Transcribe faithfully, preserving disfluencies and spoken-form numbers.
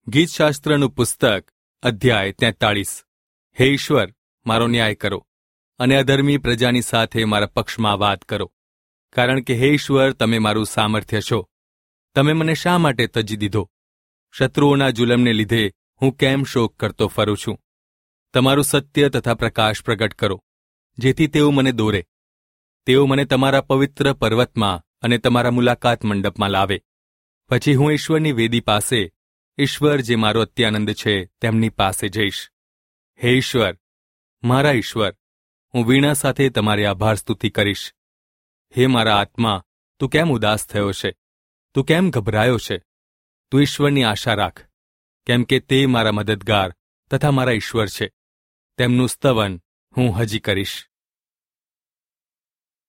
ગીતશાસ્ત્રનું પુસ્તક અધ્યાય તેતાળીસ. હે ઈશ્વર, મારો ન્યાય કરો અને અધર્મી પ્રજાની સાથે મારા પક્ષમાં વાત કરો, કારણ કે હે ઈશ્વર, તમે મારું સામર્થ્ય છો. તમે મને શા માટે તજી દીધો? શત્રુઓના જુલમને લીધે હું કેમ શોક કરતો ફરું છું? તમારું સત્ય તથા પ્રકાશ પ્રગટ કરો, જેથી તેઓ મને દોરે. તેઓ મને તમારા પવિત્ર પર્વતમાં અને તમારા મુલાકાત મંડપમાં લાવે. પછી હું ઈશ્વરની વેદી પાસે, ઈશ્વર જે મારો અત્યાનંદ છે, તેમની પાસે જઈશ. હે ઈશ્વર, મારા ઈશ્વર, હું વીણા સાથે તમારી આભાર સ્તુતિ કરીશ. હે મારા આત્મા, તું કેમ ઉદાસ થયો છે? તું કેમ ગભરાયો છે? તું ઈશ્વરની આશા રાખ, કેમ કે તે મારા મદદગાર તથા મારા ઈશ્વર છે. તેમનું સ્તવન હું હજી કરીશ.